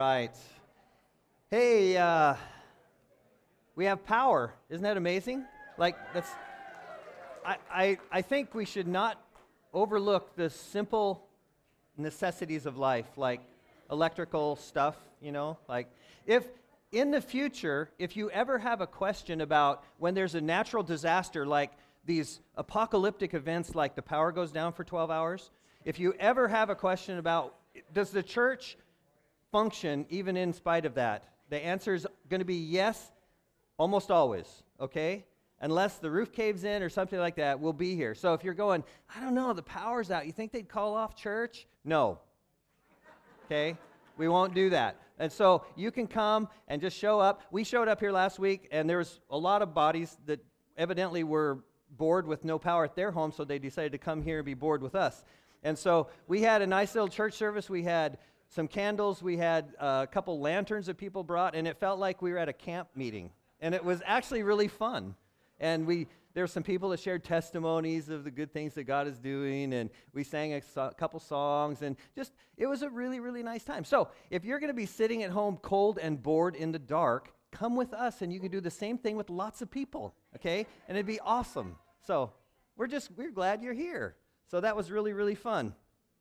Right. Hey, we have power. Isn't that amazing? I think we should not overlook the simple necessities of life, like electrical stuff, if in the future, if you ever have a question about when there's a natural disaster, like these apocalyptic events, like the power goes down for 12 hours, if you ever have a question about, does the church function even in spite of that? The answer is going to be yes, almost always, okay? Unless the roof caves in or something like that, we'll be here. So if you're going, I don't know, the power's out, you think they'd call off church? No. Okay? We won't do that. And so you can come and just show up. We showed up here last week, and there was a lot of bodies that evidently were bored with no power at their home, so they decided to come here and be bored with us. And so we had a nice little church service. We had some candles. We had a couple lanterns that people brought, and it felt like we were at a camp meeting. And it was actually really fun. And there were some people that shared testimonies of the good things that God is doing, and we sang a couple songs, and just, it was a really, really nice time. So if you're going to be sitting at home cold and bored in the dark, come with us, and you can do the same thing with lots of people, okay? And it'd be awesome. So we're glad you're here. So that was really, really fun.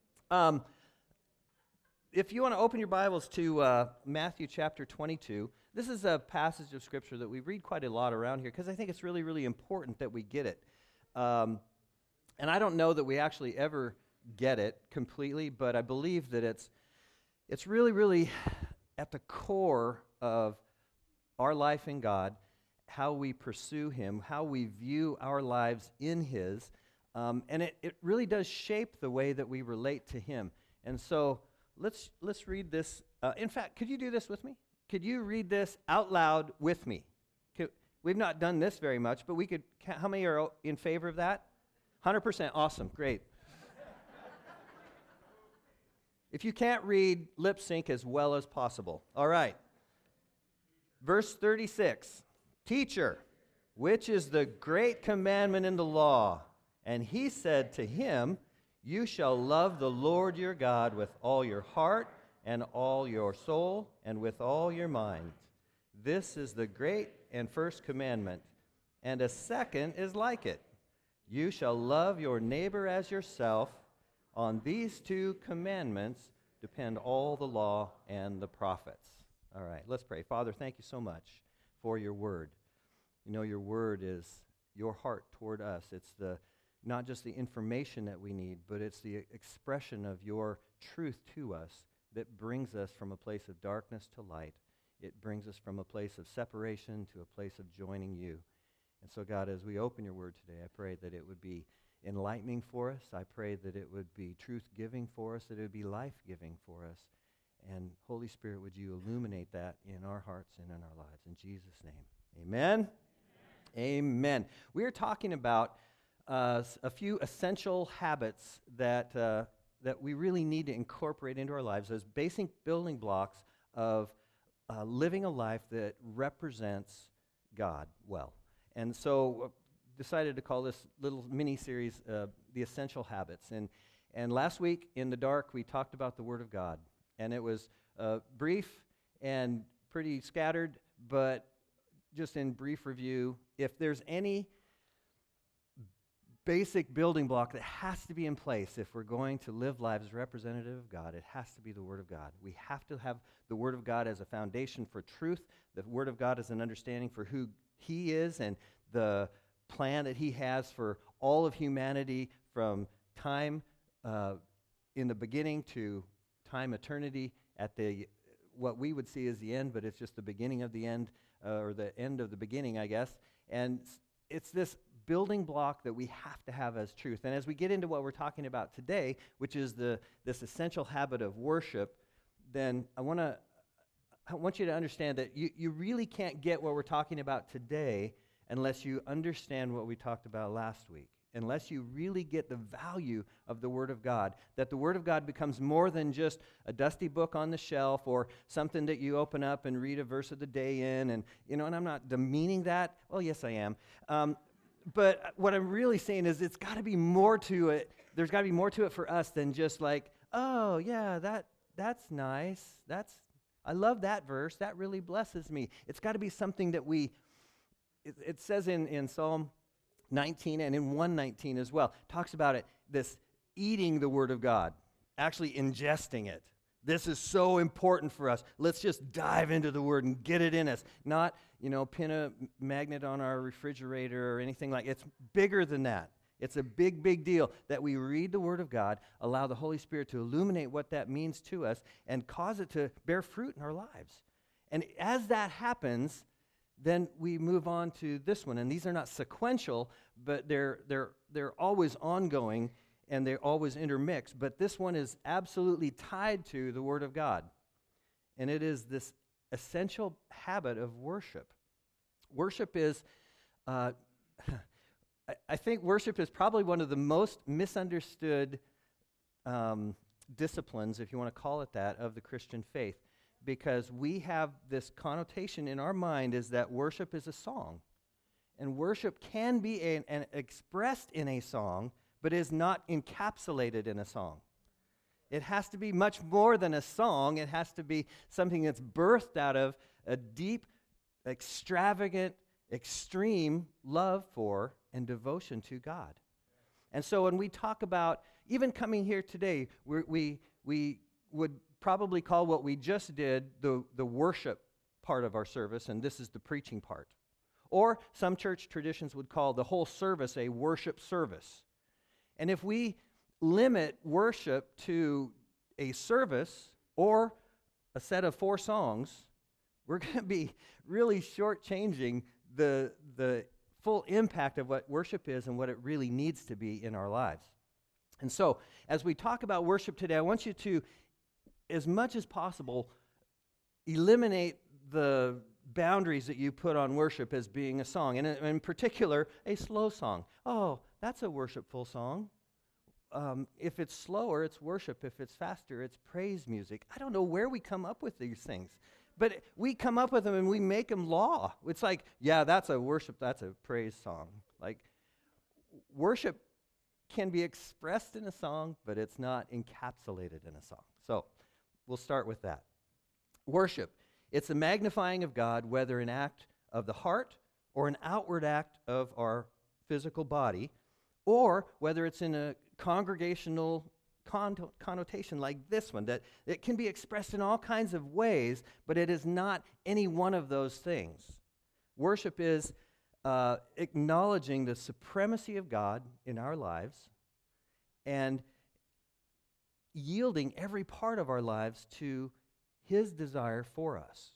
If you want to open your Bibles to Matthew chapter 22, this is a passage of Scripture that we read quite a lot around here because I think it's really, really important that we get it. And I don't know that we actually ever get it completely, but I believe that it's really, really at the core of our life in God, how we pursue Him, how we view our lives in His, and it really does shape the way that we relate to Him. And so let's read this. In fact, could you do this with me? Could you read this out loud with me? We've not done this very much, but we could. How many are in favor of that? 100%. Awesome. Great. If you can't read, lip sync as well as possible. All right. Verse 36. Teacher, which is the great commandment in the law? And he said to him, you shall love the Lord your God with all your heart and all your soul and with all your mind. This is the great and first commandment, and a second is like it. You shall love your neighbor as yourself. On these two commandments depend all the law and the prophets. All right, let's pray. Father, thank you so much for your word. You know, your word is your heart toward us. It's not just the information that we need, but it's the expression of your truth to us that brings us from a place of darkness to light. It brings us from a place of separation to a place of joining you. And so, God, as we open your word today, I pray that it would be enlightening for us. I pray that it would be truth-giving for us, that it would be life-giving for us. And Holy Spirit, would you illuminate that in our hearts and in our lives? In Jesus' name, amen? Amen. We are talking about a few essential habits that we really need to incorporate into our lives as basic building blocks of living a life that represents God well. And so decided to call this little mini-series The Essential Habits. And last week in the dark, we talked about the Word of God. And it was brief and pretty scattered, but just in brief review, if there's any basic building block that has to be in place if we're going to live lives representative of God, it has to be the Word of God. We have to have the Word of God as a foundation for truth. The Word of God as an understanding for who He is and the plan that He has for all of humanity from time in the beginning to time eternity at what we would see as the end, but it's just the beginning of the end, or the end of the beginning, I guess. And it's this building block that we have to have as truth. And as we get into what we're talking about today, which is this essential habit of worship, then I want you to understand that you really can't get what we're talking about today unless you understand what we talked about last week, unless you really get the value of the Word of God, that the Word of God becomes more than just a dusty book on the shelf or something that you open up and read a verse of the day in, and I'm not demeaning that. Well, yes, I am. But what I'm really saying is it's got to be more to it. There's got to be more to it for us than just like, oh, yeah, that's nice. I love that verse. That really blesses me. It's got to be something that it says in Psalm 19 and in 119 as well, talks about it, this eating the Word of God, actually ingesting it. This is so important for us. Let's just dive into the Word and get it in us. Not, pin a magnet on our refrigerator or anything like that. It's bigger than that. It's a big, big deal that we read the Word of God, allow the Holy Spirit to illuminate what that means to us, and cause it to bear fruit in our lives. And as that happens, then we move on to this one. And these are not sequential, but they're always ongoing, and they're always intermixed. But this one is absolutely tied to the Word of God. And it is this essential habit of worship. Worship is... I think worship is probably one of the most misunderstood disciplines, if you want to call it that, of the Christian faith, because we have this connotation in our mind is that worship is a song. And worship can be an expressed in a song, but is not encapsulated in a song. It has to be much more than a song. It has to be something that's birthed out of a deep, extravagant, extreme love for and devotion to God. And so when we talk about even coming here today, we would probably call what we just did the worship part of our service, and this is the preaching part. Or some church traditions would call the whole service a worship service. And if we limit worship to a service or a set of 4 songs, we're going to be really shortchanging the full impact of what worship is and what it really needs to be in our lives. And so, as we talk about worship today, I want you to, as much as possible, eliminate the boundaries that you put on worship as being a song, and in particular, a slow song. Oh, that's a worshipful song. If it's slower, it's worship. If it's faster, it's praise music. I don't know where we come up with these things. But we come up with them and we make them law. It's like, yeah, that's a worship, that's a praise song. Like, worship can be expressed in a song, but it's not encapsulated in a song. So, we'll start with that. Worship, it's a magnifying of God, whether an act of the heart or an outward act of our physical body, or whether it's in a congregational connotation like this one, that it can be expressed in all kinds of ways, but it is not any one of those things. Worship is acknowledging the supremacy of God in our lives and yielding every part of our lives to His desire for us.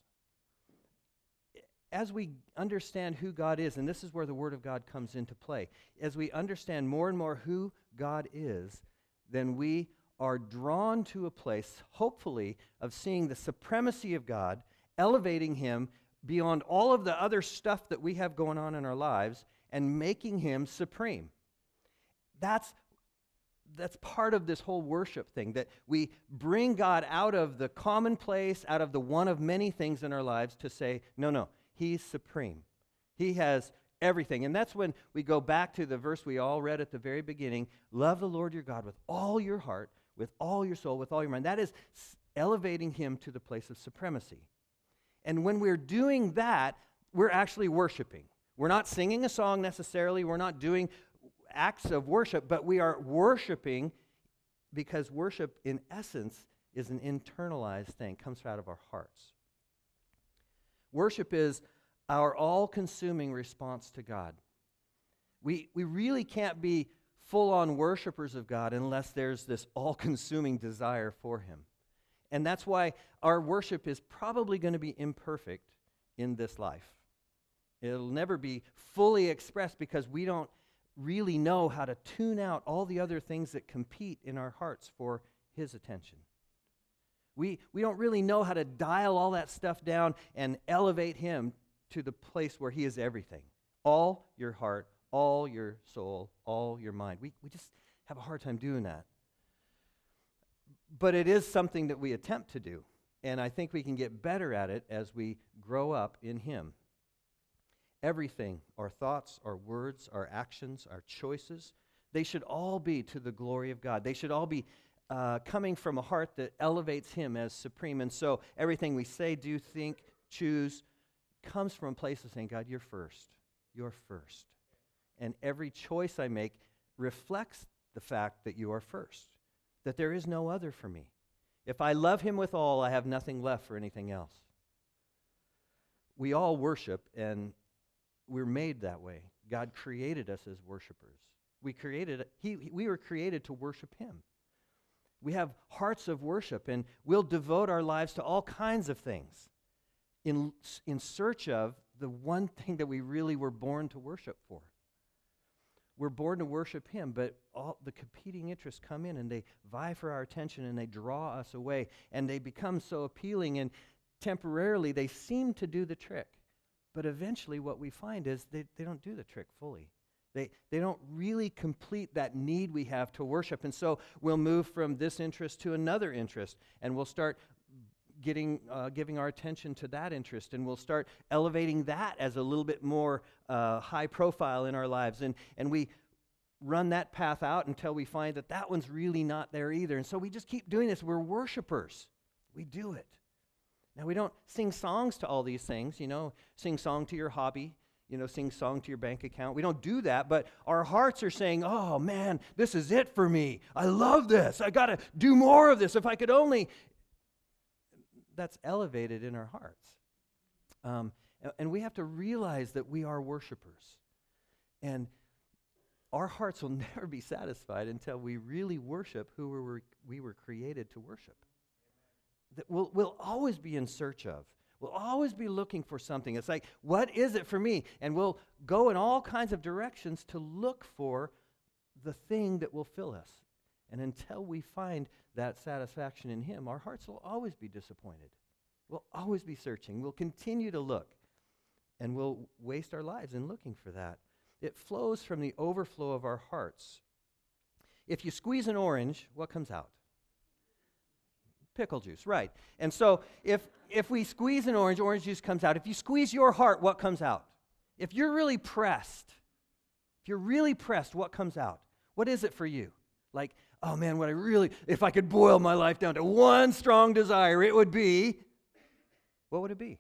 As we understand who God is, and this is where the Word of God comes into play, as we understand more and more who God is, then we are drawn to a place, hopefully, of seeing the supremacy of God, elevating Him beyond all of the other stuff that we have going on in our lives, and making Him supreme. That's part of this whole worship thing, that we bring God out of the commonplace, out of the one of many things in our lives to say, no, He's supreme. He has everything. And that's when we go back to the verse we all read at the very beginning, love the Lord your God with all your heart, with all your soul, with all your mind. That is elevating Him to the place of supremacy. And when we're doing that, we're actually worshiping. We're not singing a song necessarily. We're not doing acts of worship, but we are worshiping because worship, in essence, is an internalized thing, comes out of our hearts. Worship is our all-consuming response to God. We really can't be full-on worshipers of God unless there's this all-consuming desire for Him. And that's why our worship is probably going to be imperfect in this life. It'll never be fully expressed because we don't really know how to tune out all the other things that compete in our hearts for His attention. We don't really know how to dial all that stuff down and elevate Him to the place where He is everything. All your heart, all your soul, all your mind. We just have a hard time doing that. But it is something that we attempt to do. And I think we can get better at it as we grow up in Him. Everything, our thoughts, our words, our actions, our choices, they should all be to the glory of God. They should all be coming from a heart that elevates Him as supreme. And so everything we say, do, think, choose comes from a place of saying, God, you're first. You're first. And every choice I make reflects the fact that you are first, that there is no other for me. If I love Him with all, I have nothing left for anything else. We all worship, and we're made that way. God created us as worshipers. We were created to worship Him. We have hearts of worship, and we'll devote our lives to all kinds of things in search of the one thing that we really were born to worship for. We're born to worship Him, but all the competing interests come in and they vie for our attention and they draw us away and they become so appealing, and temporarily they seem to do the trick. But eventually what we find is they don't do the trick fully. They don't really complete that need we have to worship. And so we'll move from this interest to another interest, and we'll start giving our attention to that interest, and we'll start elevating that as a little bit more high profile in our lives. And we run that path out until we find that one's really not there either. And so we just keep doing this. We're worshipers. We do it. Now, we don't sing songs to all these things, sing song to your hobby, sing song to your bank account. We don't do that, but our hearts are saying, oh man, this is it for me. I love this. I got to do more of this. If I could only. That's elevated in our hearts. And we have to realize that we are worshipers. And our hearts will never be satisfied until we really worship who we were created to worship. That we'll always be in search of. We'll always be looking for something. It's like, what is it for me? And we'll go in all kinds of directions to look for the thing that will fill us. And until we find that satisfaction in Him, our hearts will always be disappointed. We'll always be searching. We'll continue to look. And we'll waste our lives in looking for that. It flows from the overflow of our hearts. If you squeeze an orange, what comes out? Pickle juice, right. And so if we squeeze an orange juice comes out. If you squeeze your heart, what comes out? If you're really pressed, what comes out? What is it for you? Like, oh man, if I could boil my life down to one strong desire, it would be, what would it be?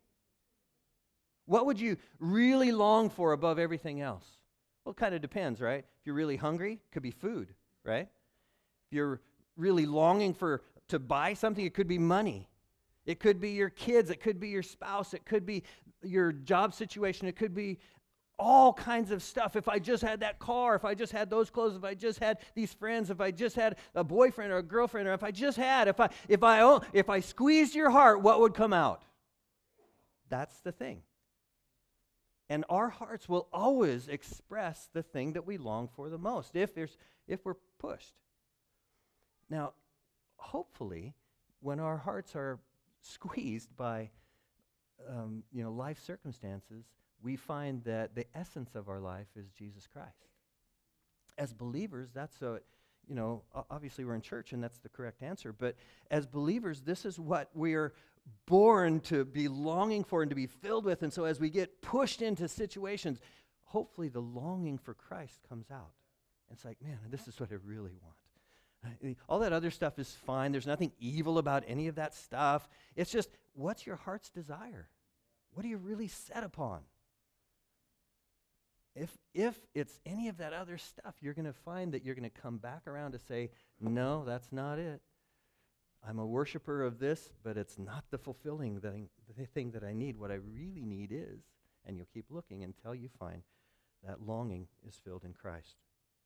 What would you really long for above everything else? Well, it kind of depends, right? If you're really hungry, it could be food, right? If you're really longing to buy something, it could be money. It could be your kids. It could be your spouse. It could be your job situation. It could be all kinds of stuff. If I just had that car, if I just had those clothes, if I just had these friends, if I just had a boyfriend or a girlfriend, or if I squeezed your heart, what would come out? That's the thing. And our hearts will always express the thing that we long for the most, if we're pushed. Now, hopefully, when our hearts are squeezed by life circumstances, we find that the essence of our life is Jesus Christ. As believers, obviously we're in church and that's the correct answer, but as believers, this is what we're born to be longing for and to be filled with. And so as we get pushed into situations, hopefully the longing for Christ comes out. It's like, man, this is what I really want. All that other stuff is fine. There's nothing evil about any of that stuff. It's just, what's your heart's desire? What are you really set upon? If it's any of that other stuff, you're going to find that you're going to come back around to say, no, that's not it. I'm a worshiper of this, but it's not the fulfilling the thing that I need. What I really need is, and you'll keep looking until you find that longing is filled in Christ.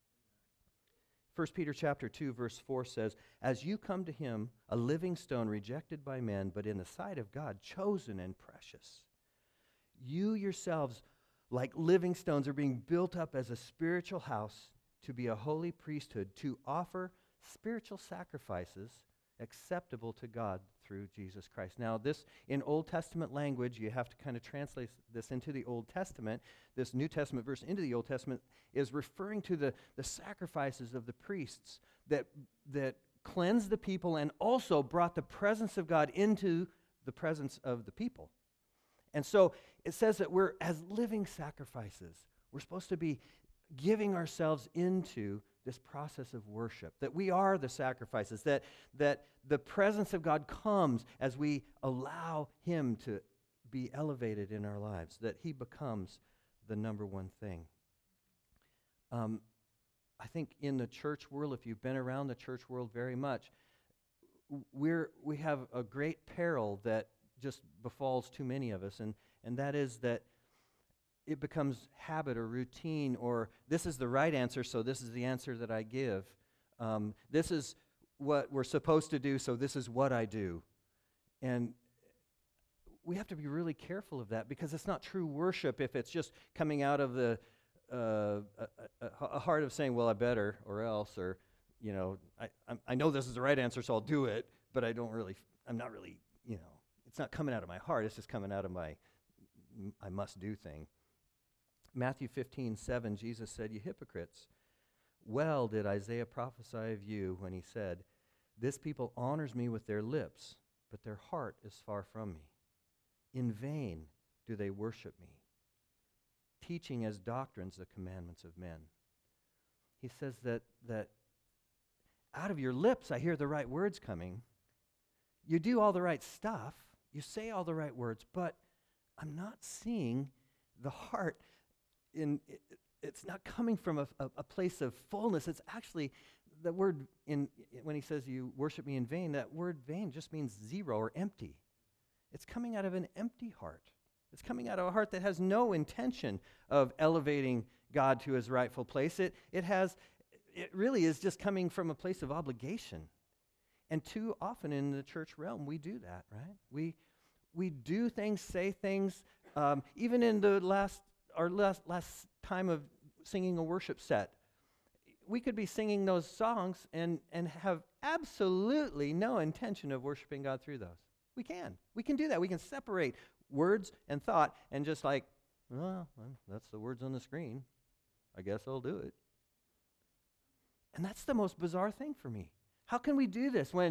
1 Peter chapter 2, verse 4 says, as you come to Him, a living stone rejected by men, but in the sight of God, chosen and precious. You yourselves, like living stones, are being built up as a spiritual house to be a holy priesthood, to offer spiritual sacrifices acceptable to God through Jesus Christ. Now, this, in Old Testament language, you have to kind of translate this into the Old Testament. This New Testament verse into the Old Testament is referring to the sacrifices of the priests that cleansed the people and also brought the presence of God into the presence of the people. And so it says that we're, as living sacrifices, we're supposed to be giving ourselves into this process of worship, that we are the sacrifices, that the presence of God comes as we allow him to be elevated in our lives, that he becomes the number one thing. I think in the church world, if you've been around the church world very much, we have a great peril that just befalls too many of us, and that is that it becomes habit or routine, or this is the right answer, so this is the answer that I give. This is what we're supposed to do, so this is what I do. And we have to be really careful of that, because it's not true worship if it's just coming out of the a heart of saying, well, I better, or else, or, I know this is the right answer, so I'll do it, but I'm not really, it's not coming out of my heart, it's just coming out of my I must do thing. Matthew 15:7, Jesus said, "You hypocrites, well did Isaiah prophesy of you when he said, 'This people honors me with their lips, but their heart is far from me. In vain do they worship me, teaching as doctrines the commandments of men.'" He says that out of your lips I hear the right words coming. You do all the right stuff. You say all the right words, but I'm not seeing the heart. It's not coming from a place of fullness. It's actually the word when he says you worship me in vain, that word vain just means zero or empty. It's coming out of an empty heart. It's coming out of a heart that has no intention of elevating God to his rightful place. It really is just coming from a place of obligation. And too often in the church realm, we do that, right? We do things, say things, even in the last time of singing a worship set. We could be singing those songs and have absolutely no intention of worshiping God through those. We can do that. We can separate words and thought and just like, well, that's the words on the screen. I guess I'll do it. And that's the most bizarre thing for me. How can we do this when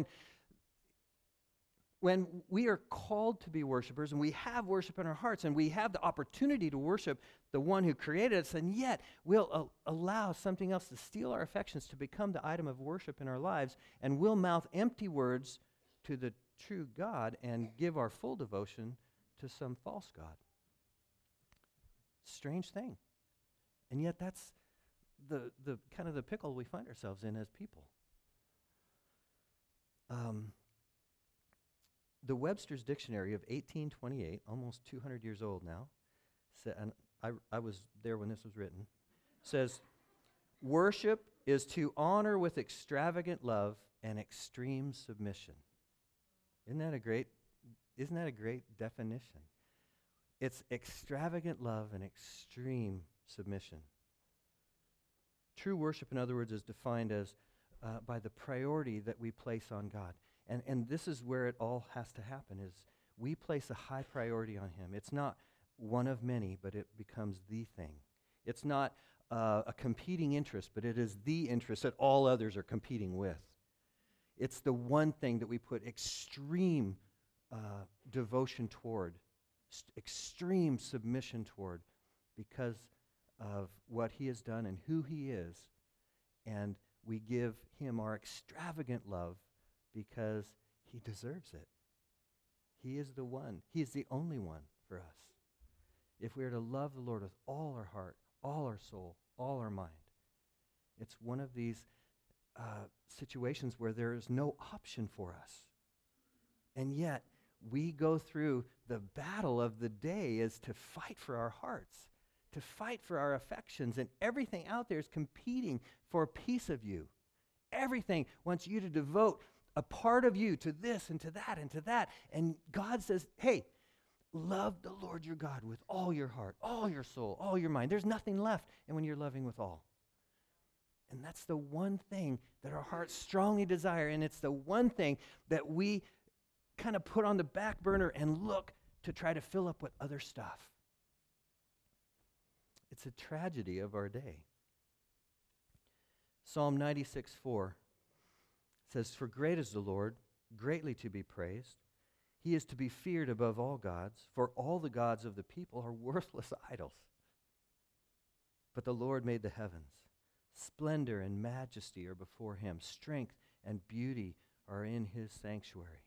we are called to be worshipers and we have worship in our hearts and we have the opportunity to worship the one who created us, and yet we'll allow something else to steal our affections to become the item of worship in our lives, and we'll mouth empty words to the true God and give our full devotion to some false god. Strange thing. And yet that's the kind of the pickle we find ourselves in as people. The Webster's Dictionary of 1828, almost 200 years old now, and I was there when this was written, says, "Worship is to honor with extravagant love and extreme submission." Isn't that a great definition? It's extravagant love and extreme submission. True worship, in other words, is defined as by the priority that we place on God. And this is where it all has to happen, is we place a high priority on him. It's not one of many, but it becomes the thing. It's not a competing interest, but it is the interest that all others are competing with. It's the one thing that we put extreme devotion toward, extreme submission toward, because of what he has done and who he is. And we give him our extravagant love because he deserves it. He is the one. He is the only one for us. If we are to love the Lord with all our heart, all our soul, all our mind, it's one of these situations where there is no option for us. And yet, we go through the battle of the day is to fight for our hearts, to fight for our affections, and everything out there is competing for a piece of you. Everything wants you to devote a part of you to this and to that and to that. And God says, hey, love the Lord your God with all your heart, all your soul, all your mind. There's nothing left and when you're loving with all. And that's the one thing that our hearts strongly desire, and it's the one thing that we kind of put on the back burner and look to try to fill up with other stuff. It's a tragedy of our day. Psalm 96:4 says, "For great is the Lord, greatly to be praised. He is to be feared above all gods, for all the gods of the people are worthless idols. But the Lord made the heavens. Splendor and majesty are before him. Strength and beauty are in his sanctuary.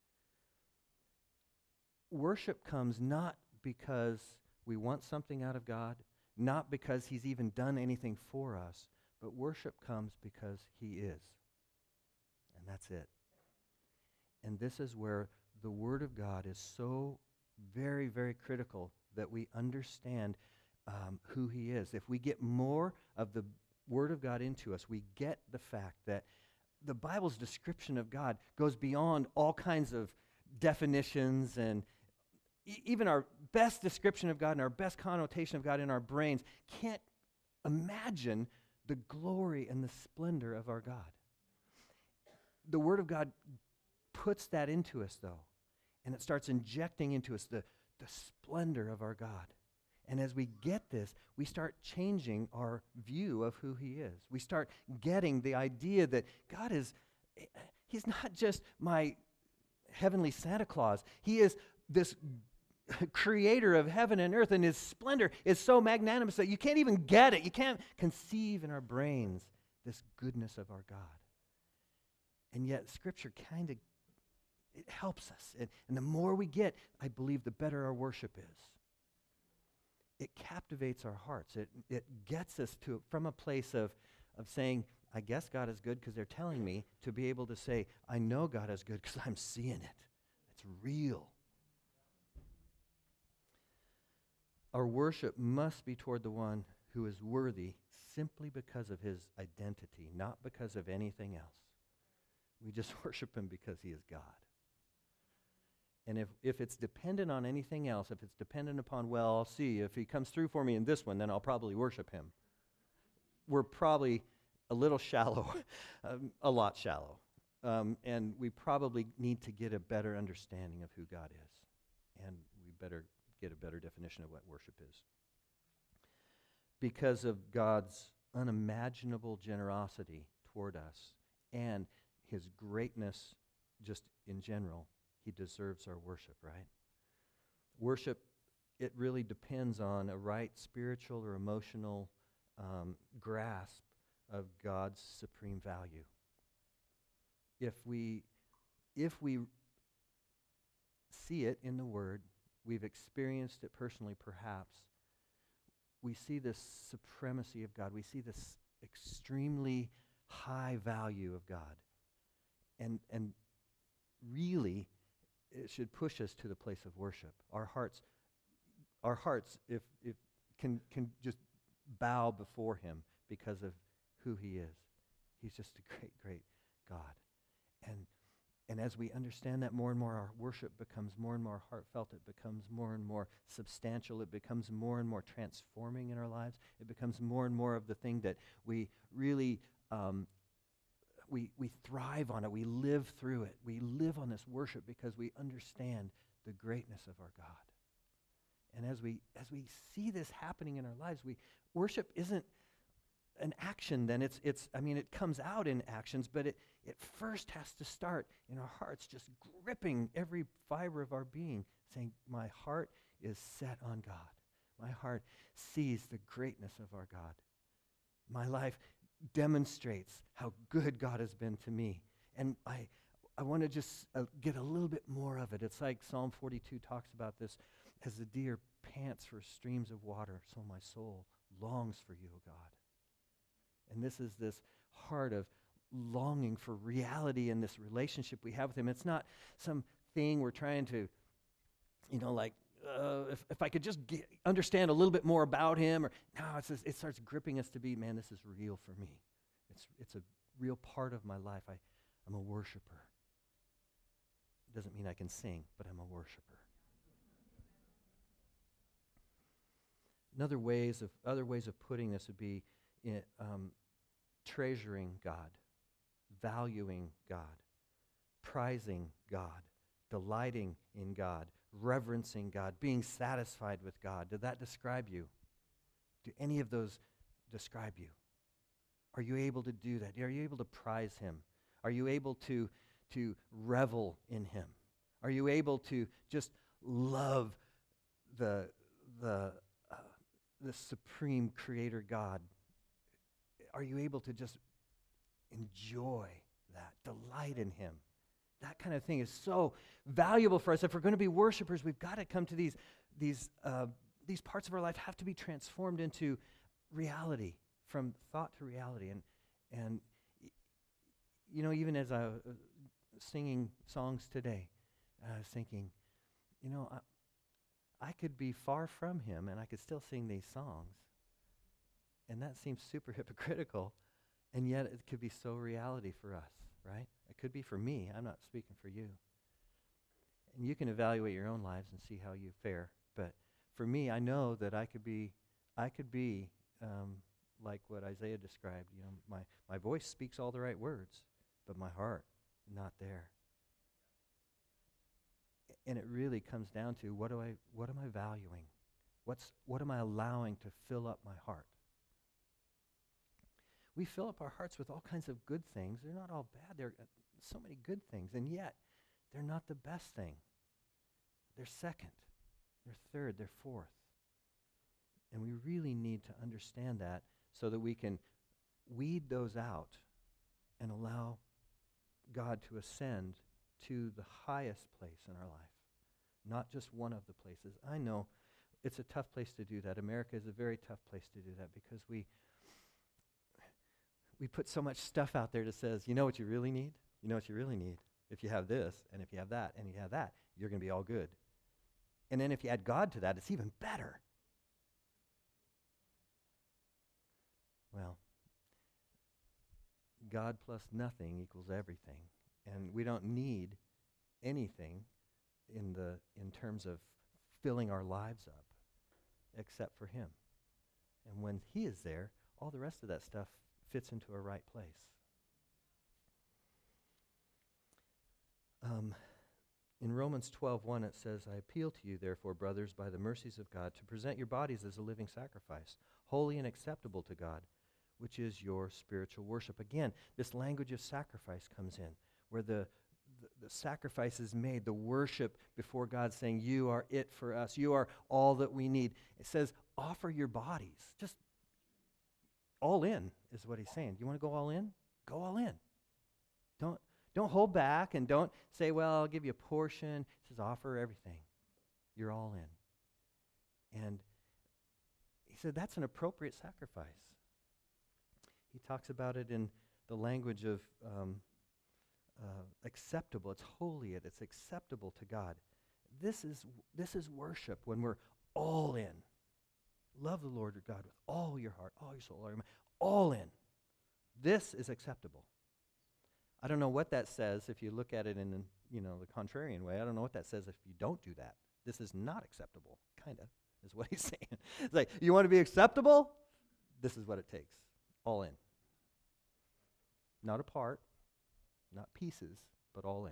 Worship comes not because we want something out of God, not because he's even done anything for us, but worship comes because he is. And that's it. And this is where the Word of God is so very, very critical that we understand who he is. If we get more of the Word of God into us, we get the fact that the Bible's description of God goes beyond all kinds of definitions, and even our best description of God and our best connotation of God in our brains can't imagine the glory and the splendor of our God. The Word of God puts that into us, though, and it starts injecting into us the splendor of our God. And as we get this, we start changing our view of who he is. We start getting the idea that God is, he's not just my heavenly Santa Claus. He is this creator of heaven and earth, and his splendor is so magnanimous that you can't even get it. You can't conceive in our brains this goodness of our God. And yet Scripture kind of, it helps us. And the more we get, I believe, the better our worship is. It captivates our hearts. It gets us to from a place of saying, I guess God is good because they're telling me, to be able to say, I know God is good because I'm seeing it. It's real. Our worship must be toward the one who is worthy simply because of his identity, not because of anything else. We just worship him because he is God. And if it's dependent on anything else, if it's dependent upon, well, I'll see, if he comes through for me in this one, then I'll probably worship him. We're probably a little shallow, a lot shallow. And we probably need to get a better understanding of who God is. And we better get a better definition of what worship is. Because of God's unimaginable generosity toward us and his greatness just in general, he deserves our worship, right? Worship, it really depends on a right spiritual or emotional grasp of God's supreme value. If we see it in the Word, we've experienced it personally perhaps, we see this supremacy of God. We see this extremely high value of God. And really, it should push us to the place of worship. Our hearts, if can just bow before him because of who he is. He's just a great, great God. And as we understand that more and more, our worship becomes more and more heartfelt. It becomes more and more substantial. It becomes more and more transforming in our lives. It becomes more and more of the thing that we really we thrive on it. We live through it. We live on this worship because we understand the greatness of our God. And as we see this happening in our lives, worship isn't an action then. It comes out in actions, but it first has to start in our hearts, just gripping every fiber of our being, saying, my heart is set on God. My heart sees the greatness of our God. My life demonstrates how good God has been to me. And I want to just get a little bit more of it. It's like Psalm 42 talks about this, as the deer pants for streams of water, so my soul longs for you, O God. And this is this heart of longing for reality in this relationship we have with him. It's not some thing we're trying to, if I could just understand a little bit more about him, or no, it starts gripping us to be, man, this is real for me. It's a real part of my life. I'm a worshiper. Doesn't mean I can sing, but I'm a worshiper. Other ways of putting this would be treasuring God, valuing God, prizing God, delighting in God, reverencing God, being satisfied with God. Did that describe you? Do any of those describe you? Are you able to do that? Are you able to prize him? Are you able to revel in him? Are you able to just love the supreme creator God are you able to just enjoy that, delight in him? That kind of thing is so valuable for us. If we're going to be worshipers, we've got to come to these parts of our life have to be transformed into reality, from thought to reality. And you know, even as I was singing songs today, I was thinking, you know, I could be far from him and I could still sing these songs. And that seems super hypocritical, and yet it could be so reality for us, right? It could be for me. I'm not speaking for you. And you can evaluate your own lives and see how you fare. But for me, I know that I could be like what Isaiah described. You know, my voice speaks all the right words, but my heart not there. And it really comes down to what am I valuing? What am I allowing to fill up my heart? We fill up our hearts with all kinds of good things. They're not all bad. There are so many good things, and yet they're not the best thing. They're second, they're third, they're fourth. And we really need to understand that so that we can weed those out and allow God to ascend to the highest place in our life, not just one of the places. I know it's a tough place to do that. America is a very tough place to do that because we put so much stuff out there that says, you know what you really need? You know what you really need? If you have this, and if you have that, and you have that, you're going to be all good. And then if you add God to that, it's even better. Well, God plus nothing equals everything. And we don't need anything in terms of filling our lives up except for him. And when he is there, all the rest of that stuff fits into a right place. In Romans 12:1 it says, I appeal to you, therefore, brothers, by the mercies of God, to present your bodies as a living sacrifice, holy and acceptable to God, which is your spiritual worship. Again, this language of sacrifice comes in, where the sacrifice is made, the worship before God saying, you are it for us, you are all that we need. It says, offer your bodies. Just all in is what he's saying. You want to go all in? Go all in. Don't hold back and don't say, well, I'll give you a portion. He says, offer everything. You're all in. And he said that's an appropriate sacrifice. He talks about it in the language of acceptable. It's holy. It's acceptable to God. This is worship when we're all in. Love the Lord your God with all your heart, all your soul, all your mind, all in. This is acceptable. I don't know what that says if you look at it in the contrarian way. I don't know what that says if you don't do that. This is not acceptable, kind of, is what he's saying. It's like, you want to be acceptable? This is what it takes. All in. Not a part, not pieces, but all in.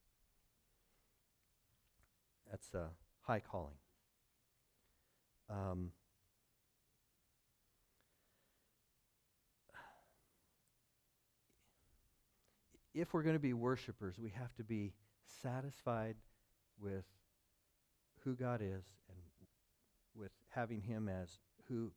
That's a high calling. If we're going to be worshipers, we have to be satisfied with who God is and with having him as who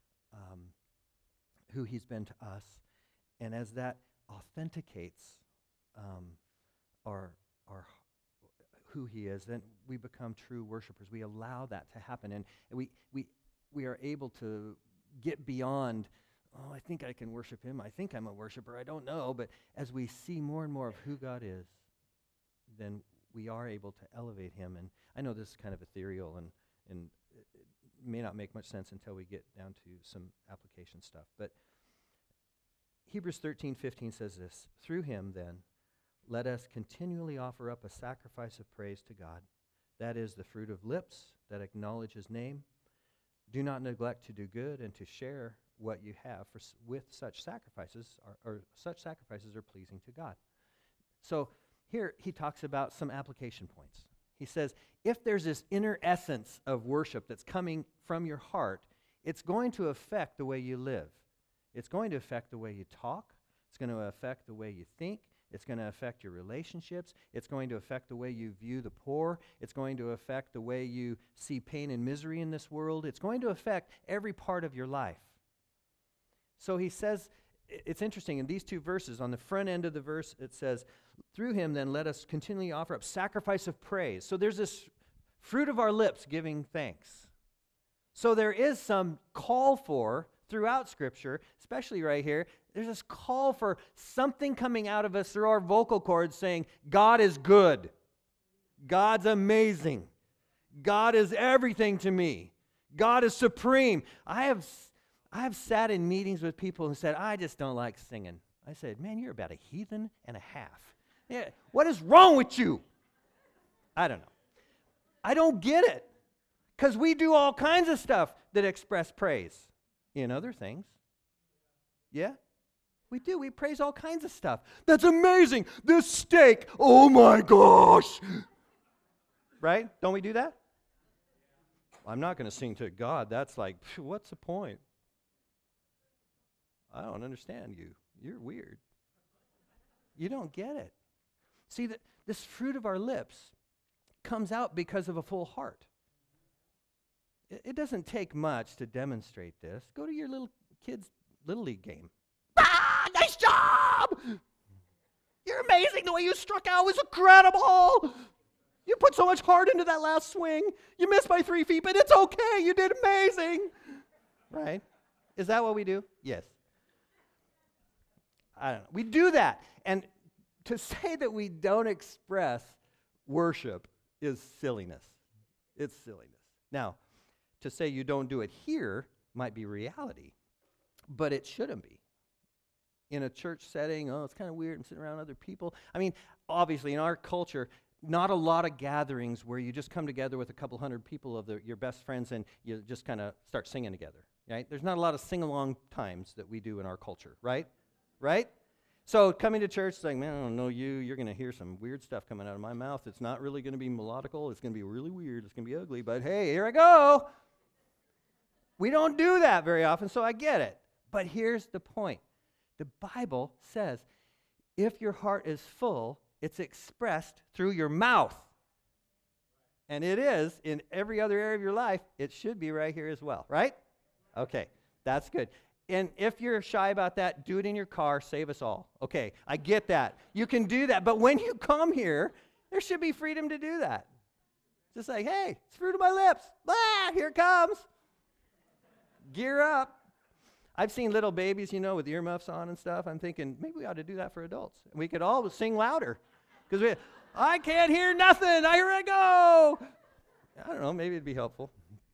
he's been to us. And as that authenticates our who he is, then we become true worshipers. We allow that to happen. And we are able to get beyond, I think I can worship him. I think I'm a worshiper. I don't know. But as we see more and more of who God is, then we are able to elevate him. And I know this is kind of ethereal and it may not make much sense until we get down to some application stuff. But Hebrews 13:15 says this, through him then, let us continually offer up a sacrifice of praise to God. That is the fruit of lips that acknowledge his name. Do not neglect to do good and to share what you have, for with such sacrifices such sacrifices are pleasing to God. So here he talks about some application points. He says, if there's this inner essence of worship that's coming from your heart, it's going to affect the way you live. It's going to affect the way you talk. It's going to affect the way you think. It's going to affect your relationships. It's going to affect the way you view the poor. It's going to affect the way you see pain and misery in this world. It's going to affect every part of your life. So he says, it's interesting. In these two verses, on the front end of the verse, it says, through him then let us continually offer up sacrifice of praise. So there's this fruit of our lips giving thanks. So there is some call for, throughout Scripture, especially right here, there's this call for something coming out of us through our vocal cords saying, God is good. God's amazing. God is everything to me. God is supreme. I have sat in meetings with people who said, I just don't like singing. I said, man, you're about a heathen and a half. Yeah, what is wrong with you? I don't know. I don't get it. Because we do all kinds of stuff that express praise in other things. Yeah? We do. We praise all kinds of stuff. That's amazing. This steak. Oh my gosh. Right? Don't we do that? I'm not going to sing to God. That's like, what's the point? I don't understand you. You're weird. You don't get it. See, this fruit of our lips comes out because of a full heart. It doesn't take much to demonstrate this. Go to your little kid's Little League game. Ah, nice job! You're amazing. The way you struck out was incredible. You put so much heart into that last swing. You missed by 3 feet, but it's okay. You did amazing. Right? Is that what we do? Yes. I don't know. We do that. And to say that we don't express worship is silliness. It's silliness. Now, to say you don't do it here might be reality, but it shouldn't be. In a church setting, it's kind of weird. I'm sitting around other people. I mean, obviously, in our culture, not a lot of gatherings where you just come together with a couple hundred people of your best friends and you just kind of start singing together, right? There's not a lot of sing-along times that we do in our culture, right? Right? So coming to church saying, man, I don't know you. You're going to hear some weird stuff coming out of my mouth. It's not really going to be melodical. It's going to be really weird. It's going to be ugly. But hey, here I go. We don't do that very often, so I get it. But here's the point. The Bible says if your heart is full, it's expressed through your mouth. And it is in every other area of your life. It should be right here as well, right? Okay, that's good. And if you're shy about that, do it in your car, save us all. Okay, I get that. You can do that. But when you come here, there should be freedom to do that. Just like, hey, it's fruit of my lips. Ah, here it comes. Gear up. I've seen little babies, with earmuffs on and stuff. I'm thinking, maybe we ought to do that for adults. And we could all sing louder. Because I can't hear nothing. Here I go. I don't know, maybe it'd be helpful.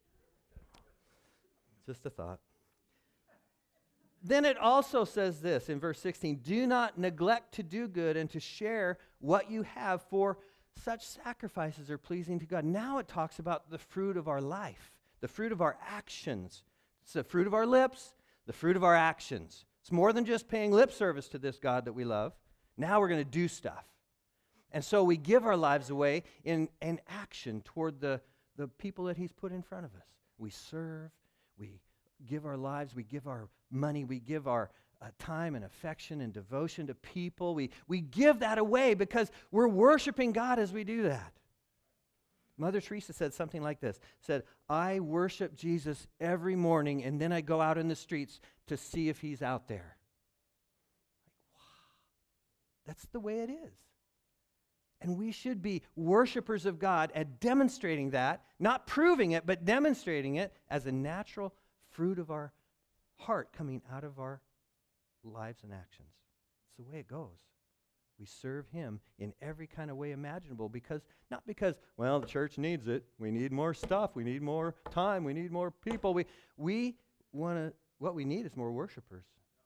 Just a thought. Then it also says this in verse 16, do not neglect to do good and to share what you have, for such sacrifices are pleasing to God. Now it talks about the fruit of our life, the fruit of our actions. It's the fruit of our lips, the fruit of our actions. It's more than just paying lip service to this God that we love. Now we're going to do stuff. And so we give our lives away in action toward the people that he's put in front of us. We serve, we give our lives, we give our money, we give our time and affection and devotion to people. We give that away because we're worshiping God as we do that. Mother Teresa said something like this, said, I worship Jesus every morning and then I go out in the streets to see if he's out there. Wow. That's the way it is. And we should be worshipers of God at demonstrating that, not proving it, but demonstrating it as a natural fruit of our heart coming out of our lives and actions. It's the way it goes. We serve him in every kind of way imaginable not because, the church needs it. We need more stuff. We need more time. We need more people. What we need is more worshipers.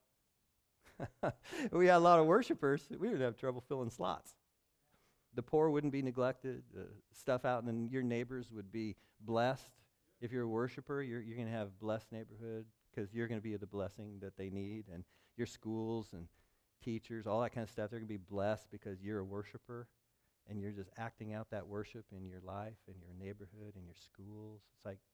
If we had a lot of worshipers, we would have trouble filling slots. The poor wouldn't be neglected. Stuff out and your neighbors would be blessed. If you're a worshiper, you're going to have blessed neighborhood because you're going to be the blessing that they need. And your schools and teachers, all that kind of stuff, they're going to be blessed because you're a worshiper and you're just acting out that worship in your life, in your neighborhood, in your schools. It's like,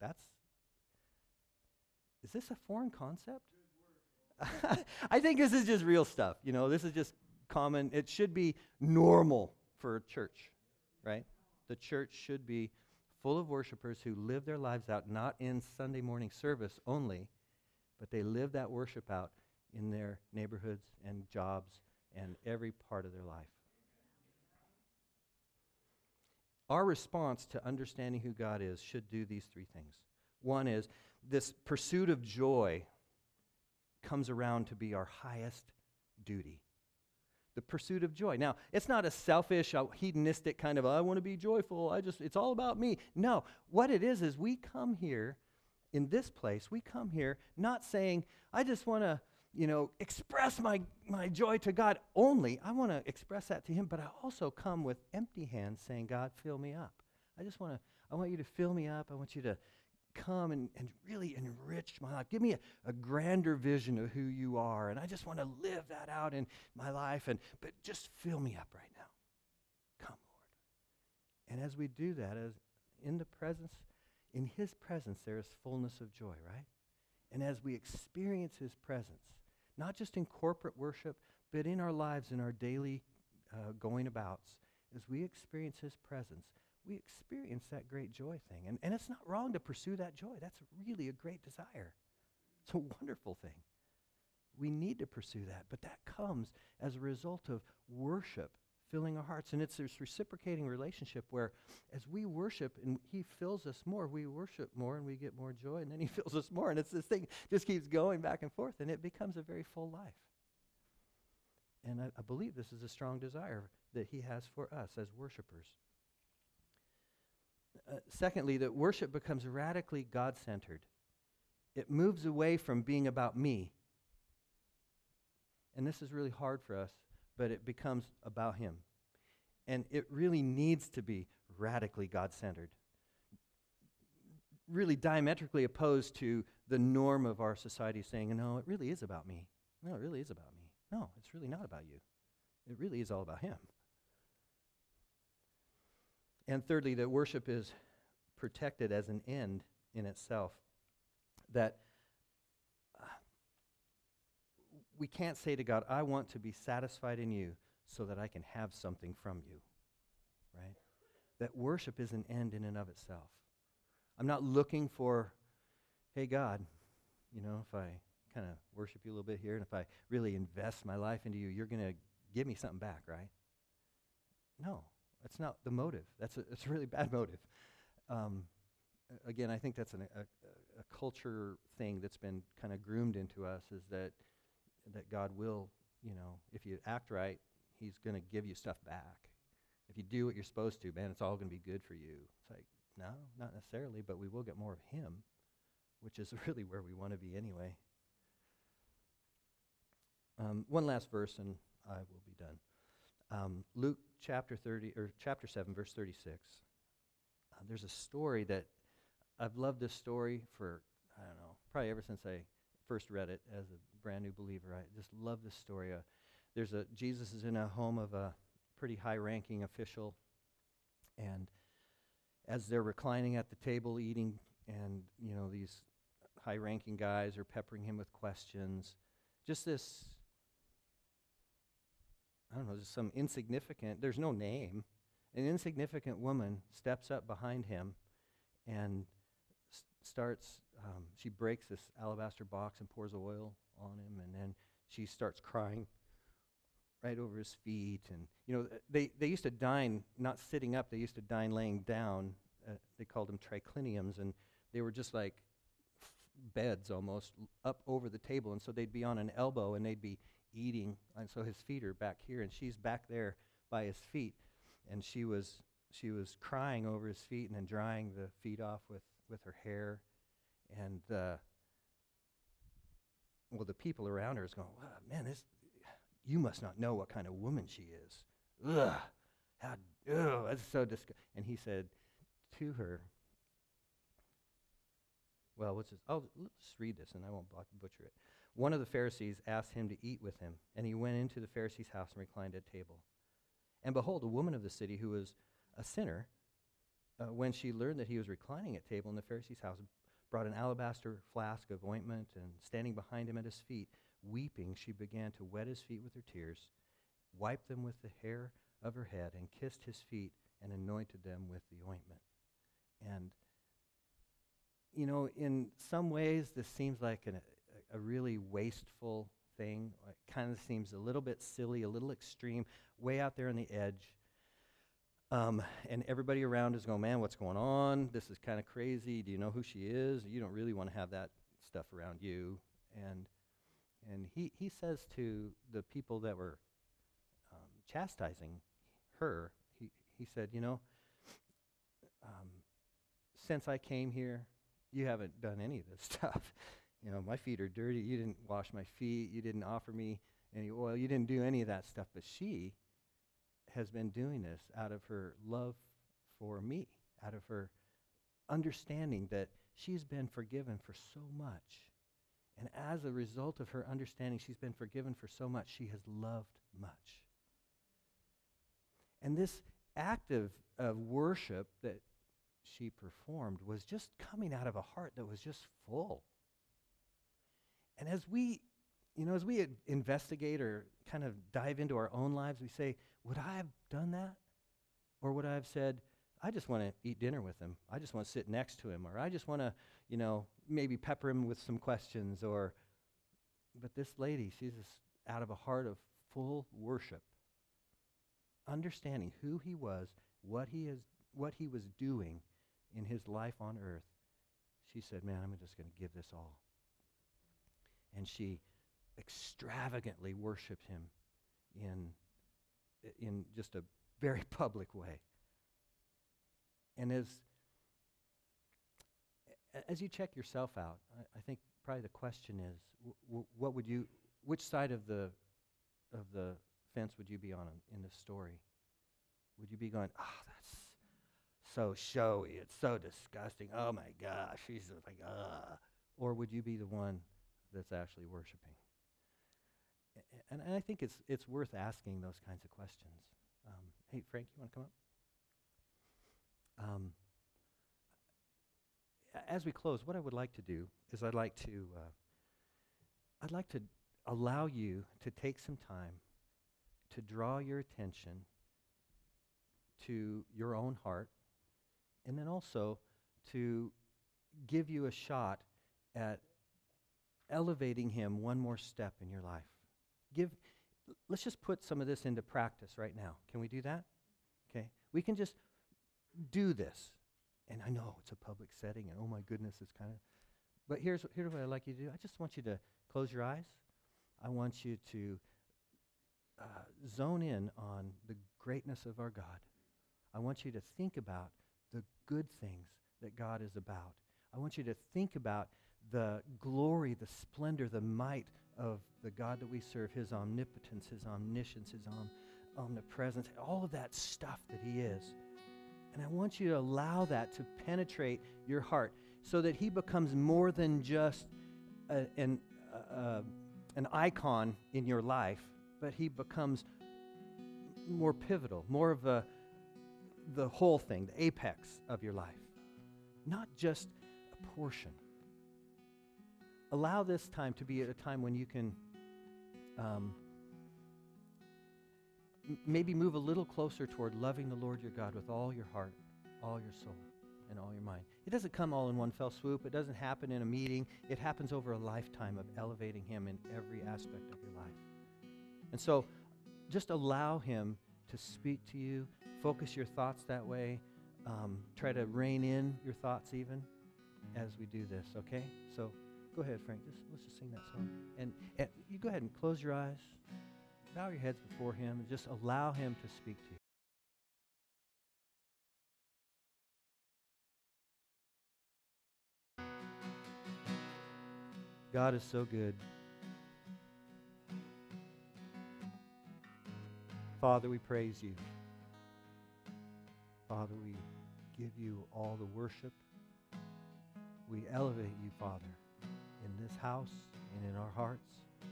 is this a foreign concept? I think this is just real stuff. This is just common. It should be normal for a church, right? The church should be full of worshipers who live their lives out, not in Sunday morning service only, but they live that worship out in their neighborhoods and jobs and every part of their life. Our response to understanding who God is should do these three things. One is this pursuit of joy comes around to be our highest duty. The pursuit of joy. Now, it's not a selfish, hedonistic kind of, I want to be joyful, it's all about me. No, what it is we come here, in this place, we come here not saying, I just want to, express my joy to God only. I want to express that to Him, but I also come with empty hands saying, God, fill me up. I want you to fill me up. I want you to come and really enrich my life. Give me a grander vision of who you are, and I just want to live that out in my life, but just fill me up right now. Come, Lord. And as we do that, as in His presence, there is fullness of joy, right? And as we experience His presence, not just in corporate worship, but in our lives, in our daily going abouts, as we experience His presence, we experience that great joy thing. And it's not wrong to pursue that joy. That's really a great desire. It's a wonderful thing. We need to pursue that, but that comes as a result of worship filling our hearts. And it's this reciprocating relationship where as we worship and He fills us more, we worship more and we get more joy, and then He fills us more. And it's this thing just keeps going back and forth, and it becomes a very full life. And I believe this is a strong desire that He has for us as worshipers. Secondly, that worship becomes radically God-centered. It moves away from being about me. And this is really hard for us, but it becomes about Him. And it really needs to be radically God-centered. Really diametrically opposed to the norm of our society saying, no, it really is about me. No, it really is about me. No, it's really not about you. It really is all about Him. And thirdly, that worship is protected as an end in itself. That we can't say to God, I want to be satisfied in you so that I can have something from you, right? That worship is an end in and of itself. I'm not looking for, hey, God, if I kind of worship you a little bit here, and if I really invest my life into you, you're going to give me something back, right? No. That's not the motive. It's a really bad motive. Again, I think that's a culture thing that's been kind of groomed into us, is that God will, if you act right, He's going to give you stuff back. If you do what you're supposed to, man, it's all going to be good for you. It's like, no, not necessarily, but we will get more of Him, which is really where we want to be anyway. One last verse, and I will be done. Luke chapter 7, verse 36. There's a story that I've loved this story for, I don't know, probably ever since I first read it as a brand new believer. I just love this story. Jesus is in a home of a pretty high-ranking official, and as they're reclining at the table eating, and these high-ranking guys are peppering him with questions, just this, I don't know, just some insignificant, there's no name, an insignificant woman steps up behind him and she breaks this alabaster box and pours oil on him, and then she starts crying right over his feet. And, they used to dine not sitting up, they used to dine laying down. They called them tricliniums, and they were just like beds almost up over the table, and so they'd be on an elbow and they'd be eating, and so his feet are back here and she's back there by his feet, and she was crying over his feet and then drying the feet off with her hair. And the people around her is going, wow, man, you must not know what kind of woman she is. Ugh, that's so disgusting. And he said to her, well, let's read this, and I won't butcher it. One of the Pharisees asked him to eat with him, and he went into the Pharisee's house and reclined at table. And behold, a woman of the city who was a sinner, when she learned that he was reclining at table in the Pharisee's house, brought an alabaster flask of ointment, and standing behind him at his feet, weeping, she began to wet his feet with her tears, wiped them with the hair of her head, and kissed his feet and anointed them with the ointment. And in some ways, this seems like a really wasteful thing. It kind of seems a little bit silly, a little extreme, way out there on the edge. And everybody around is going, man, what's going on? This is kind of crazy. Do you know who she is? You don't really want to have that stuff around you. And he says to the people that were chastising her, he said, since I came here, you haven't done any of this stuff. My feet are dirty. You didn't wash my feet. You didn't offer me any oil. You didn't do any of that stuff. But she has been doing this out of her love for me, out of her understanding that she's been forgiven for so much. And as a result of her understanding she's been forgiven for so much, she has loved much. And this act of worship that she performed was just coming out of a heart that was just full. And as we investigate or kind of dive into our own lives, we say, would I have done that? Or would I have said, I just want to eat dinner with him. I just want to sit next to him. Or I just want to, maybe pepper him with some questions. But this lady, she's just out of a heart of full worship, understanding who he was, what he was doing in his life on earth. She said, man, I'm just going to give this all. And she extravagantly worshiped him in just a very public way. And as you check yourself out, I think probably the question is, which side of the fence would you be on in this story? Would you be going, that's so showy, it's so disgusting, oh my gosh, she's just like, or would you be the one that's actually worshiping? And I think it's worth asking those kinds of questions. Hey, Frank, you want to come up? As we close, what I would like to do is I'd like to allow you to take some time to draw your attention to your own heart, and then also to give you a shot at elevating him one more step in your life. Let's just put some of this into practice right now. Can we do that? Okay. We can just do this. And I know it's a public setting, and oh my goodness, it's kind of... But here's what I'd like you to do. I just want you to close your eyes. I want you to zone in on the greatness of our God. I want you to think about the good things that God is about. I want you to think about the glory, the splendor, the might of the God that we serve, his omnipotence, his omniscience, his omnipresence, all of that stuff that he is. And I want you to allow that to penetrate your heart so that he becomes more than just an icon in your life, but he becomes more pivotal, more of the whole thing, the apex of your life, not just a portion. Allow this time to be a time when you can maybe move a little closer toward loving the Lord your God with all your heart, all your soul, and all your mind. It doesn't come all in one fell swoop. It doesn't happen in a meeting. It happens over a lifetime of elevating him in every aspect of your life. And so just allow him to speak to you. Focus your thoughts that way. Try to rein in your thoughts even as we do this, okay? So go ahead, Frank. Let's just sing that song. And you go ahead and close your eyes. Bow your heads before him and just allow him to speak to you. God is so good. Father, we praise you. Father, we give you all the worship. We elevate you, Father, in this house and in our hearts.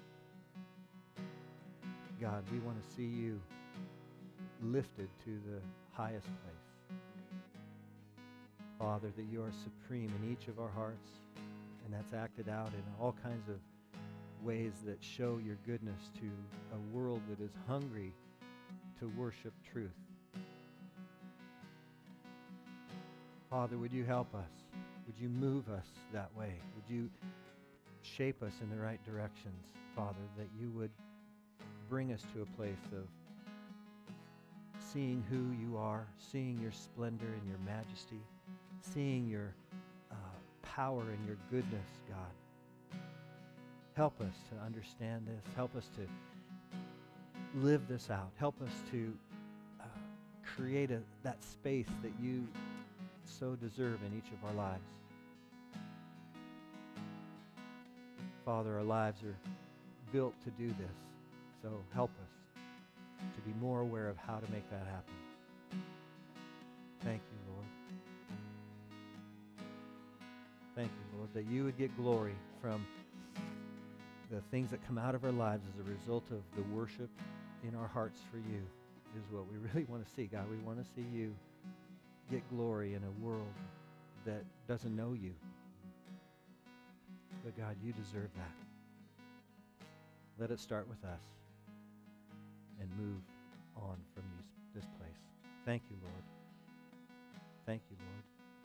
God, we want to see you lifted to the highest place. Father, that you are supreme in each of our hearts, and that's acted out in all kinds of ways that show your goodness to a world that is hungry to worship truth. Father, would you help us? Would you move us that way? Would you shape us in the right directions, Father, that you would bring us to a place of seeing who you are, seeing your splendor and your majesty, seeing your power and your goodness, God. Help us to understand this. Help us to live this out. Help us to create that space that you so deserve in each of our lives. Father, our lives are built to do this, so help us to be more aware of how to make that happen. Thank you, Lord. Thank you, Lord, that you would get glory from the things that come out of our lives as a result of the worship in our hearts for you is what we really want to see, God. We want to see you get glory in a world that doesn't know you. But God, you deserve that. Let it start with us and move on from this place. Thank you, Lord. Thank you, Lord.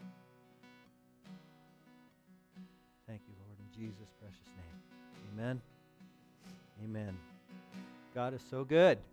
Thank you, Lord, in Jesus' precious name. Amen. Amen. God is so good.